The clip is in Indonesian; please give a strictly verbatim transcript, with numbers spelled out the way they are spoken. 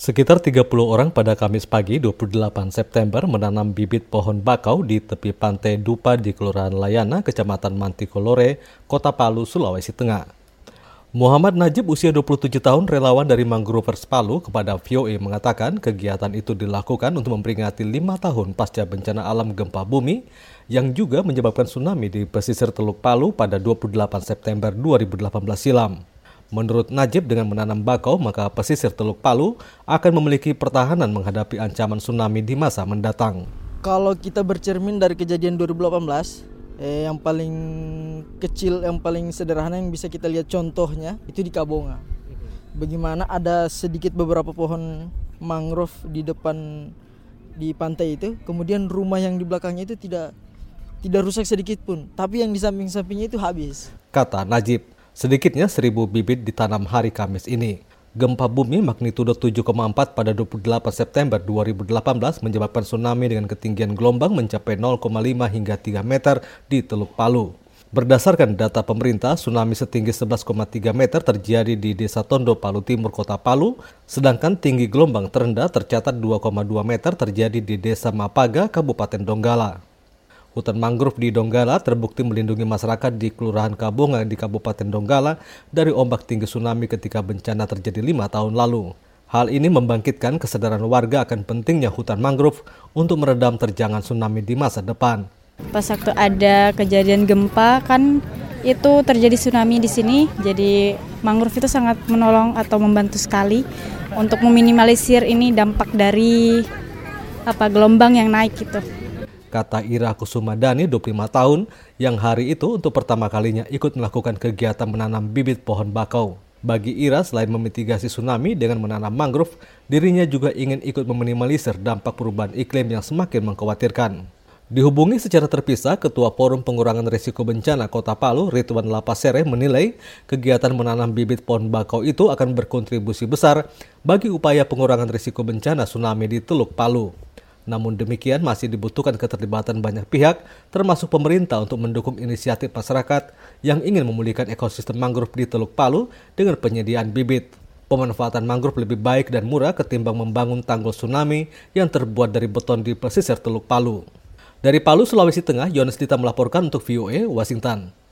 Sekitar tiga puluh orang pada Kamis pagi dua puluh delapan September menanam bibit pohon bakau di tepi pantai Dupa di Kelurahan Layana, Kecamatan Mantikolore, Kota Palu, Sulawesi Tengah. Muhammad Najib, usia dua puluh tujuh tahun, relawan dari Mangrovers Palu, kepada V O A mengatakan kegiatan itu dilakukan untuk memperingati lima tahun pasca bencana alam gempa bumi yang juga menyebabkan tsunami di pesisir Teluk Palu pada dua puluh delapan September dua ribu delapan belas silam. Menurut Najib, dengan menanam bakau, maka pesisir Teluk Palu akan memiliki pertahanan menghadapi ancaman tsunami di masa mendatang. Kalau kita bercermin dari kejadian dua ribu delapan belas, eh, yang paling kecil, yang paling sederhana yang bisa kita lihat contohnya, itu di Kabonga. Bagaimana ada sedikit beberapa pohon mangrove di depan di pantai itu, kemudian rumah yang di belakangnya itu tidak tidak rusak sedikit pun, tapi yang di samping-sampingnya itu habis. Kata Najib, sedikitnya seribu bibit ditanam hari Kamis ini. Gempa bumi magnitudo tujuh koma empat pada dua puluh delapan September dua ribu delapan belas menyebabkan tsunami dengan ketinggian gelombang mencapai nol koma lima hingga tiga meter di Teluk Palu. Berdasarkan data pemerintah, tsunami setinggi sebelas koma tiga meter terjadi di Desa Tondo, Palu Timur, Kota Palu, sedangkan tinggi gelombang terendah tercatat dua koma dua meter terjadi di Desa Mapaga, Kabupaten Donggala. Hutan mangrove di Donggala terbukti melindungi masyarakat di Kelurahan Kabonga di Kabupaten Donggala dari ombak tinggi tsunami ketika bencana terjadi lima tahun lalu. Hal ini membangkitkan kesadaran warga akan pentingnya hutan mangrove untuk meredam terjangan tsunami di masa depan. Pas waktu ada kejadian gempa kan itu terjadi tsunami di sini, jadi mangrove itu sangat menolong atau membantu sekali untuk meminimalisir ini dampak dari apa gelombang yang naik gitu. Kata Ira Kusumadani, dua puluh lima tahun, yang hari itu untuk pertama kalinya ikut melakukan kegiatan menanam bibit pohon bakau. Bagi Ira, selain memitigasi tsunami dengan menanam mangrove, dirinya juga ingin ikut meminimalisir dampak perubahan iklim yang semakin mengkhawatirkan. Dihubungi secara terpisah, Ketua Forum Pengurangan Risiko Bencana Kota Palu, Ridwan Lapasere, menilai kegiatan menanam bibit pohon bakau itu akan berkontribusi besar bagi upaya pengurangan risiko bencana tsunami di Teluk Palu. Namun demikian masih dibutuhkan keterlibatan banyak pihak, termasuk pemerintah untuk mendukung inisiatif masyarakat yang ingin memulihkan ekosistem mangrove di Teluk Palu dengan penyediaan bibit. Pemanfaatan mangrove lebih baik dan murah ketimbang membangun tanggul tsunami yang terbuat dari beton di pesisir Teluk Palu. Dari Palu, Sulawesi Tengah, Yones Dita melaporkan untuk V O A Washington.